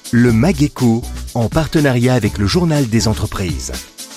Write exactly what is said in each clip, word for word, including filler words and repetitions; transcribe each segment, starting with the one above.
Le MAG-Éco, en partenariat avec le Journal des entreprises.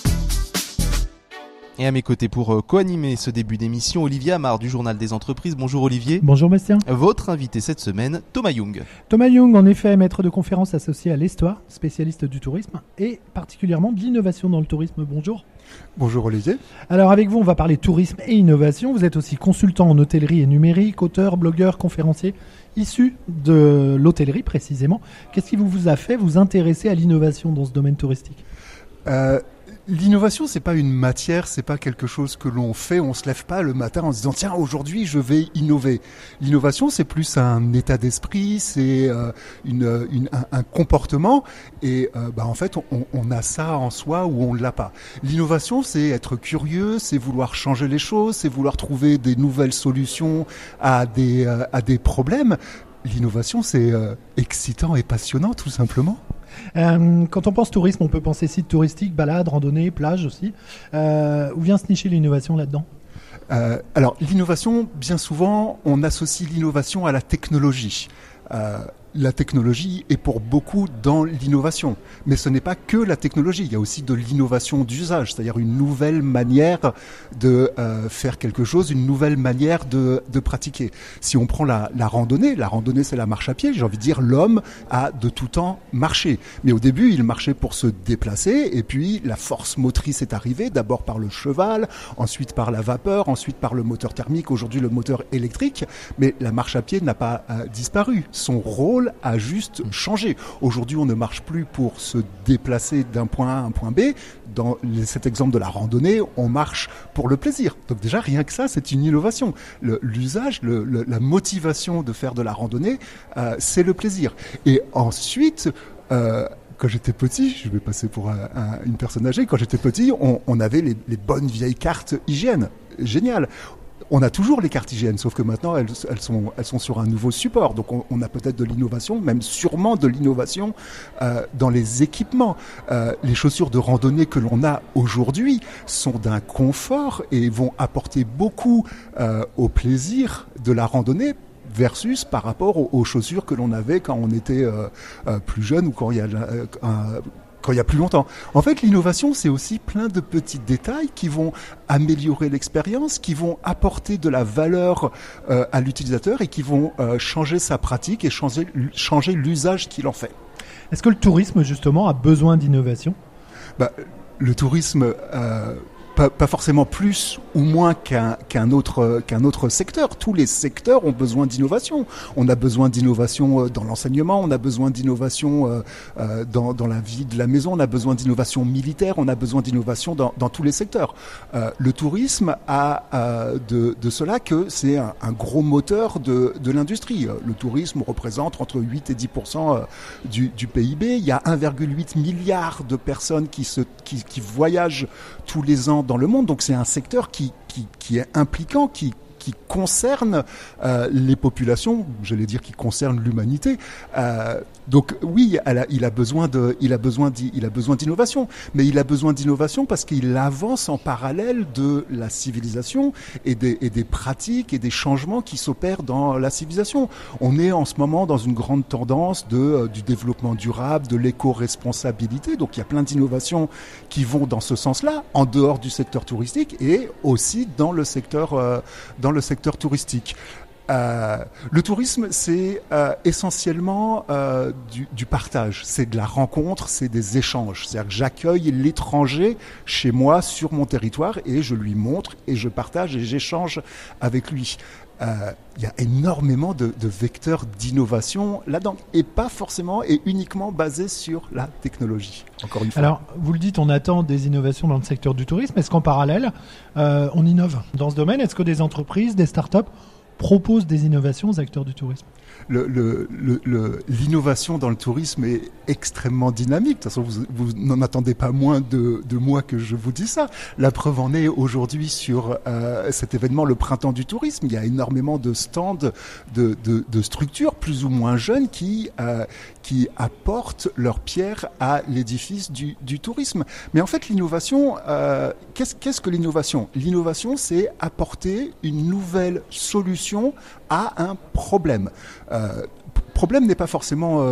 Et à mes côtés pour co-animer ce début d'émission, Olivier Amar du Journal des entreprises. Bonjour Olivier. Bonjour Bastien. Votre invité cette semaine, Thomas Young. Thomas Young, en effet, maître de conférences associé à l'Histoire, spécialiste du tourisme et particulièrement de l'innovation dans le tourisme. Bonjour. Bonjour Olivier. Alors avec vous, on va parler tourisme et innovation. Vous êtes aussi consultant en hôtellerie et numérique, auteur, blogueur, conférencier, issu de l'hôtellerie précisément. Qu'est-ce qui vous a fait vous intéresser à l'innovation dans ce domaine touristique ? euh, L'innovation, c'est pas une matière, c'est pas quelque chose que l'on fait. On se lève pas le matin en se disant tiens, aujourd'hui je vais innover. L'innovation, c'est plus un état d'esprit, c'est euh, une, une, un, un comportement. Et euh, bah en fait, on, on a ça en soi ou on l'a pas. L'innovation, c'est être curieux, c'est vouloir changer les choses, c'est vouloir trouver des nouvelles solutions à des euh, à des problèmes. L'innovation, c'est euh, excitant et passionnant, tout simplement. Euh, quand on pense tourisme, on peut penser site touristique, balade, randonnée, plage aussi. Euh, où vient se nicher l'innovation là-dedans ? euh, Alors, l'innovation, bien souvent, on associe l'innovation à la technologie. Euh, la technologie est pour beaucoup dans l'innovation. Mais ce n'est pas que la technologie, il y a aussi de l'innovation d'usage, c'est-à-dire une nouvelle manière de euh, faire quelque chose, une nouvelle manière de, de pratiquer. Si on prend la, la randonnée, la randonnée c'est la marche à pied, j'ai envie de dire l'homme a de tout temps marché. Mais au début, il marchait pour se déplacer et puis la force motrice est arrivée, d'abord par le cheval, ensuite par la vapeur, ensuite par le moteur thermique, aujourd'hui le moteur électrique. Mais la marche à pied n'a pas euh, disparu. Son rôle a juste changé. Aujourd'hui, on ne marche plus pour se déplacer d'un point A à un point B. Dans cet exemple de la randonnée, on marche pour le plaisir. Donc déjà, rien que ça, c'est une innovation. Le, l'usage, le, le, la motivation de faire de la randonnée, euh, c'est le plaisir. Et ensuite, euh, quand j'étais petit, je vais passer pour un, un, une personne âgée, quand j'étais petit, on, on avait les, les bonnes vieilles cartes hygiène. Génial. On a toujours les cartes hygiène, sauf que maintenant, elles, elles, sont, elles sont sur un nouveau support. Donc, on, on a peut-être de l'innovation, même sûrement de l'innovation euh, dans les équipements. Euh, les chaussures de randonnée que l'on a aujourd'hui sont d'un confort et vont apporter beaucoup euh, au plaisir de la randonnée versus par rapport aux, aux chaussures que l'on avait quand on était euh, euh, plus jeune ou quand il y a euh, un... quand il y a plus longtemps. En fait, l'innovation, c'est aussi plein de petits détails qui vont améliorer l'expérience, qui vont apporter de la valeur euh, à l'utilisateur et qui vont euh, changer sa pratique et changer, changer l'usage qu'il en fait. Est-ce que le tourisme, justement, a besoin d'innovation ? Bah, le tourisme... Euh, Pas, pas forcément plus ou moins qu'un, qu'un, autre, qu'un autre secteur. Tous les secteurs ont besoin d'innovation. On a besoin d'innovation dans l'enseignement, on a besoin d'innovation euh, dans, dans la vie de la maison, on a besoin d'innovation militaire, on a besoin d'innovation dans, dans tous les secteurs. Euh, le tourisme a euh, de, de cela que c'est un, un gros moteur de, de l'industrie. Le tourisme représente entre huit et dix pour cent du, du P I B. Il y a un virgule huit milliard de personnes qui, se, qui, qui voyagent tous les ans dans le monde, donc c'est un secteur qui, qui, qui est impliquant, qui, qui concerne euh, les populations, j'allais dire qui concerne l'humanité. Euh, donc oui, elle a, il a besoin de, il a besoin d'y, il a besoin d'innovation, mais il a besoin d'innovation parce qu'il avance en parallèle de la civilisation et des, et des pratiques et des changements qui s'opèrent dans la civilisation. On est en ce moment dans une grande tendance de, euh, du développement durable, de l'éco-responsabilité, donc il y a plein d'innovations qui vont dans ce sens-là, en dehors du secteur touristique et aussi dans le secteur, euh, dans le secteur touristique. Euh, le tourisme, c'est euh, essentiellement euh, du, du partage, c'est de la rencontre, c'est des échanges. C'est-à-dire que j'accueille l'étranger chez moi, sur mon territoire, et je lui montre, et je partage, et j'échange avec lui. Il euh, y a énormément de, de vecteurs d'innovation là-dedans, et pas forcément et uniquement basés sur la technologie, encore une fois. Alors, vous le dites, on attend des innovations dans le secteur du tourisme. Est-ce qu'en parallèle, euh, on innove dans ce domaine ? Est-ce que des entreprises, des startups proposent des innovations aux acteurs du tourisme ? Le, le, le, le, l'innovation dans le tourisme est extrêmement dynamique. De toute façon, vous, vous n'en attendez pas moins de, de moi que je vous dis ça. La preuve en est aujourd'hui sur euh, cet événement, le Printemps du tourisme. Il y a énormément de stands, de, de, de structures plus ou moins jeunes qui, euh, qui apportent leur pierre à l'édifice du, du tourisme. Mais en fait, l'innovation, euh, qu'est-ce, qu'est-ce que l'innovation ? L'innovation, c'est apporter une nouvelle solution à un problème. Euh, problème n'est pas forcément euh,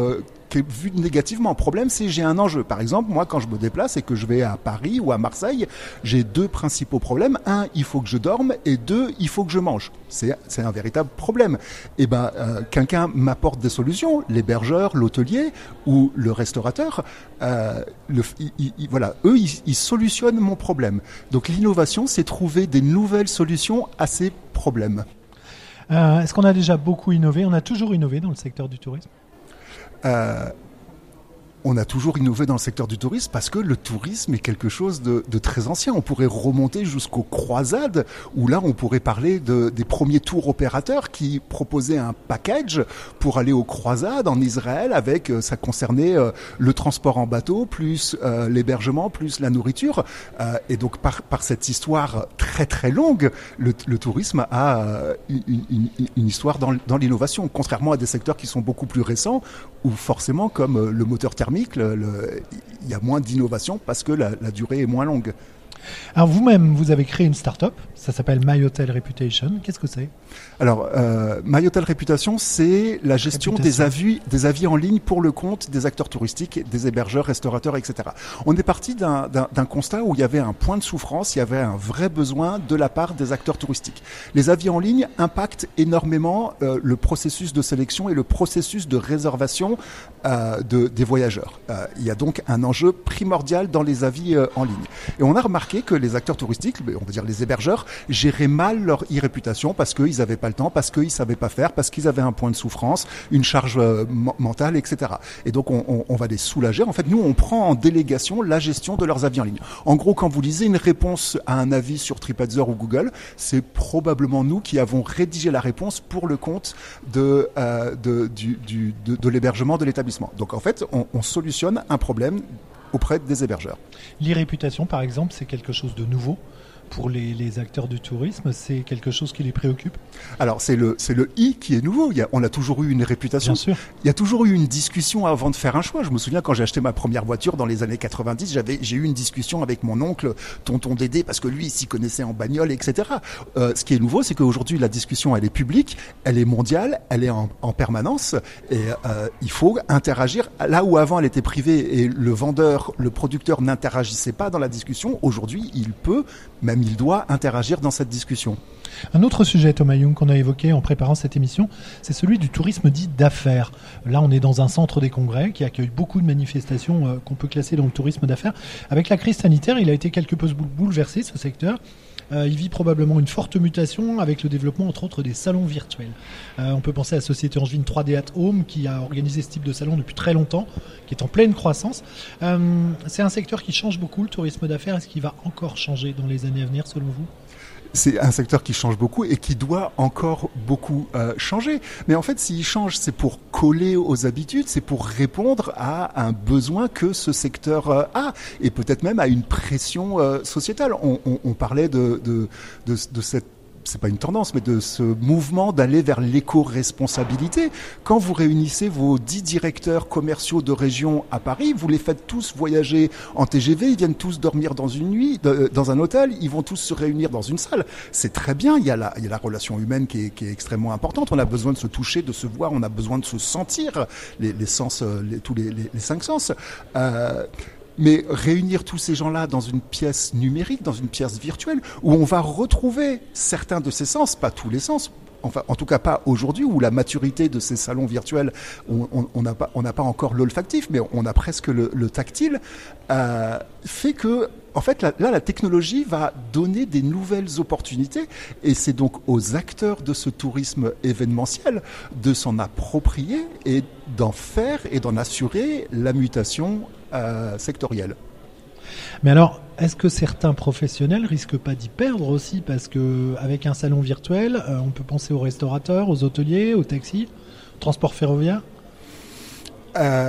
qui est vu négativement. Le problème, c'est j'ai un enjeu. Par exemple, moi, quand je me déplace et que je vais à Paris ou à Marseille, j'ai deux principaux problèmes. Un, il faut que je dorme, et deux, il faut que je mange. C'est, c'est un véritable problème. Et ben, euh, quelqu'un m'apporte des solutions, l'hébergeur, l'hôtelier ou le restaurateur. Euh, le, il, il, voilà, eux, ils, ils solutionnent mon problème. Donc, l'innovation, c'est trouver des nouvelles solutions à ces problèmes. Euh, est-ce qu'on a déjà beaucoup innové ? On a toujours innové dans le secteur du tourisme ? euh, On a toujours innové dans le secteur du tourisme parce que le tourisme est quelque chose de, de très ancien. On pourrait remonter jusqu'aux croisades où là on pourrait parler de, des premiers tours opérateurs qui proposaient un package pour aller aux croisades en Israël avec, ça concernait euh, le transport en bateau plus euh, l'hébergement plus la nourriture. Euh, et donc par, par cette histoire très très longue, le, le tourisme a euh, une, une, une histoire dans, dans l'innovation, contrairement à des secteurs qui sont beaucoup plus récents où forcément comme euh, le moteur thermique, Le, le, il y a moins d'innovation parce que la, la durée est moins longue. Alors vous-même, vous avez créé une start-up, ça s'appelle My Hotel Reputation. Qu'est-ce que c'est ? Alors, euh, My Hotel Reputation, c'est la gestion des avis, des avis en ligne pour le compte des acteurs touristiques, des hébergeurs, restaurateurs, et cetera. On est parti d'un, d'un, d'un constat où il y avait un point de souffrance, il y avait un vrai besoin de la part des acteurs touristiques. Les avis en ligne impactent énormément euh, le processus de sélection et le processus de réservation euh, de, des voyageurs. Euh, il y a donc un enjeu primordial dans les avis euh, en ligne. Et on a remarqué que les acteurs touristiques, on va dire les hébergeurs, géraient mal leur e-réputation parce qu'ils n'avaient pas le temps, parce qu'ils ne savaient pas faire, parce qu'ils avaient un point de souffrance, une charge euh, mentale, et cetera. Et donc on, on, on va les soulager. En fait, nous, on prend en délégation la gestion de leurs avis en ligne. En gros, quand vous lisez une réponse à un avis sur TripAdvisor ou Google, c'est probablement nous qui avons rédigé la réponse pour le compte de, euh, de, du, du, de, de l'hébergement de l'établissement. Donc en fait, on, on solutionne un problème auprès des hébergeurs. L'e-réputation, par exemple, c'est quelque chose de nouveau pour les, les acteurs du tourisme, c'est quelque chose qui les préoccupe ? Alors, c'est le, c'est le I qui est nouveau. Il y a, on a toujours eu une réputation. Bien sûr. Il y a toujours eu une discussion avant de faire un choix. Je me souviens quand j'ai acheté ma première voiture dans les années quatre-vingt-dix, j'avais, j'ai eu une discussion avec mon oncle, tonton Dédé, parce que lui, il s'y connaissait en bagnole, et cetera. Euh, ce qui est nouveau, c'est qu'aujourd'hui, la discussion, elle est publique, elle est mondiale, elle est en, en permanence, et euh, il faut interagir. Là où avant, elle était privée et le vendeur, le producteur n'interagissait pas dans la discussion, aujourd'hui, il peut, même il doit interagir dans cette discussion. Un autre sujet, Thomas Young, qu'on a évoqué en préparant cette émission, c'est celui du tourisme dit d'affaires. Là, on est dans un centre des congrès qui accueille beaucoup de manifestations euh, qu'on peut classer dans le tourisme d'affaires. Avec la crise sanitaire, il a été quelque peu bouleversé, ce secteur. Euh, il vit probablement une forte mutation avec le développement, entre autres, des salons virtuels. Euh, on peut penser à la société angevine trois D at Home qui a organisé ce type de salon depuis très longtemps, qui est en pleine croissance. Euh, c'est un secteur qui change beaucoup, le tourisme d'affaires. Est-ce qu'il va encore changer dans les années à venir, selon vous ? C'est un secteur qui change beaucoup et qui doit encore beaucoup euh, changer. Mais en fait, s'il change, c'est pour coller aux habitudes, c'est pour répondre à un besoin que ce secteur euh, a, et peut-être même à une pression euh, sociétale. On, on, on parlait de, de, de, de cette c'est pas une tendance, mais de ce mouvement d'aller vers l'éco-responsabilité. Quand vous réunissez vos dix directeurs commerciaux de région à Paris, vous les faites tous voyager en T G V, ils viennent tous dormir dans une nuit, dans un hôtel, ils vont tous se réunir dans une salle. C'est très bien, il y a la, il y a la relation humaine qui est, qui est extrêmement importante. On a besoin de se toucher, de se voir, on a besoin de se sentir, les, les sens, les, tous les, les, les cinq sens. Euh, Mais réunir tous ces gens-là dans une pièce numérique, dans une pièce virtuelle, où on va retrouver certains de ces sens, pas tous les sens, enfin, en tout cas pas aujourd'hui, où la maturité de ces salons virtuels, on n'a pas, on n'a pas encore l'olfactif, mais on a presque le, le tactile, euh, fait que, en fait, là, là, la technologie va donner des nouvelles opportunités, et c'est donc aux acteurs de ce tourisme événementiel de s'en approprier et d'en faire et d'en assurer la mutation euh, sectorielle. Mais alors, est-ce que certains professionnels risquent pas d'y perdre aussi ? Parce qu'avec un salon virtuel, euh, on peut penser aux restaurateurs, aux hôteliers, aux taxis, au transport ferroviaire. Euh,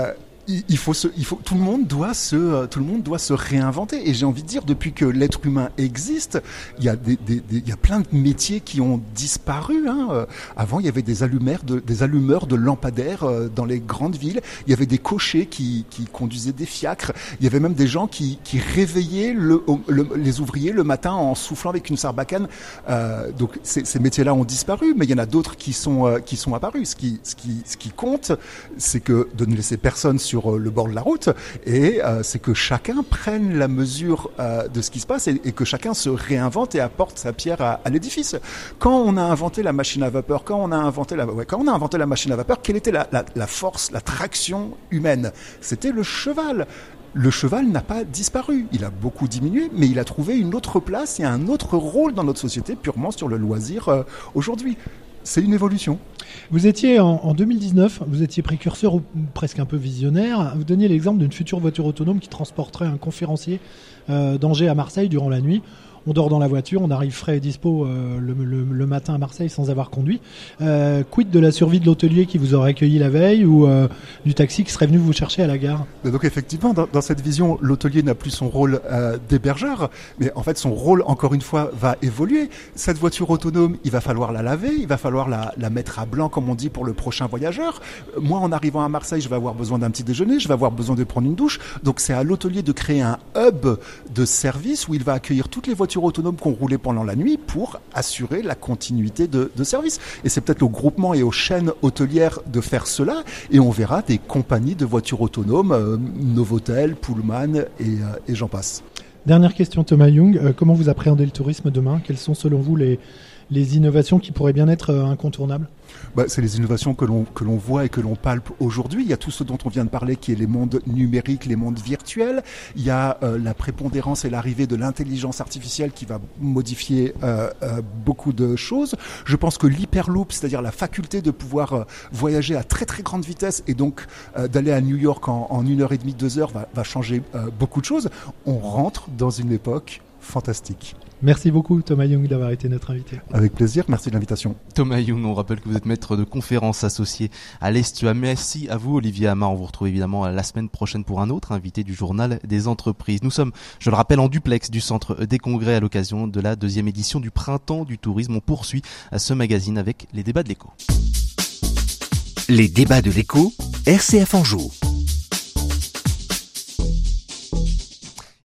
Il faut se, il faut, tout le monde doit se, tout le monde doit se réinventer. Et j'ai envie de dire, depuis que l'être humain existe, il y a des, des, des il y a plein de métiers qui ont disparu. Hein. Avant, il y avait des allumeurs de, des allumeurs de lampadaires dans les grandes villes. Il y avait des cochers qui, qui conduisaient des fiacres. Il y avait même des gens qui, qui réveillaient le, le, les ouvriers le matin en soufflant avec une sarbacane. Euh, donc, ces, ces métiers-là ont disparu, mais il y en a d'autres qui sont, euh, qui sont apparus. Ce qui, ce qui, ce qui compte, c'est que de ne laisser personne sur sur le bord de la route, et euh, c'est que chacun prenne la mesure euh, de ce qui se passe et, et que chacun se réinvente et apporte sa pierre à, à l'édifice. Quand on a inventé la machine à vapeur, quand on a inventé la, ouais, quand on a inventé la machine à vapeur, quelle était la, la, la force, la traction humaine? C'était le cheval. Le cheval n'a pas disparu, il a beaucoup diminué, mais il a trouvé une autre place et un autre rôle dans notre société, purement sur le loisir euh, aujourd'hui. C'est une évolution. Vous étiez en, en deux mille dix-neuf, vous étiez précurseur ou presque un peu visionnaire. Vous donniez l'exemple d'une future voiture autonome qui transporterait un conférencier euh, d'Angers à Marseille durant la nuit. On dort dans la voiture, on arrive frais et dispo euh, le, le, le matin à Marseille sans avoir conduit. Euh, quid de la survie de l'hôtelier qui vous aurait accueilli la veille ou euh, du taxi qui serait venu vous chercher à la gare? Donc effectivement, dans, dans cette vision, l'hôtelier n'a plus son rôle euh, d'hébergeur, mais en fait son rôle, encore une fois, va évoluer. Cette voiture autonome, il va falloir la laver, il va falloir la, la mettre à blanc, comme on dit, pour le prochain voyageur. Moi, en arrivant à Marseille, je vais avoir besoin d'un petit déjeuner, je vais avoir besoin de prendre une douche. Donc c'est à l'hôtelier de créer un hub de service où il va accueillir toutes les voitures autonomes qu'on roulait pendant la nuit pour assurer la continuité de, de service. Et c'est peut-être au groupement et aux chaînes hôtelières de faire cela, et on verra des compagnies de voitures autonomes, euh, Novotel, Pullman et, euh, et j'en passe. Dernière question, Thomas Young, euh, comment vous appréhendez le tourisme demain? Quelles sont selon vous les, les innovations qui pourraient bien être euh, incontournables? Bah, c'est les innovations que l'on, que l'on voit et que l'on palpe aujourd'hui. Il y a tout ce dont on vient de parler qui est les mondes numériques, les mondes virtuels. Il y a euh, la prépondérance et l'arrivée de l'intelligence artificielle qui va modifier euh, euh, beaucoup de choses. Je pense que l'hyperloop, c'est-à-dire la faculté de pouvoir euh, voyager à très très grande vitesse et donc euh, d'aller à New York en, en une heure et demie, deux heures va, va changer euh, beaucoup de choses. On rentre dans une époque fantastique. Merci beaucoup Thomas Young d'avoir été notre invité. Avec plaisir, merci de l'invitation. Thomas Young, on rappelle que vous êtes maître de conférences associé à l'Estua. Merci à vous Olivier Amar, on vous retrouve évidemment la semaine prochaine pour un autre invité du Journal des Entreprises. Nous sommes, je le rappelle, en duplex du Centre des Congrès à l'occasion de la deuxième édition du Printemps du Tourisme. On poursuit ce magazine avec les débats de l'Écho. Les débats de l'Écho, R C F Anjou.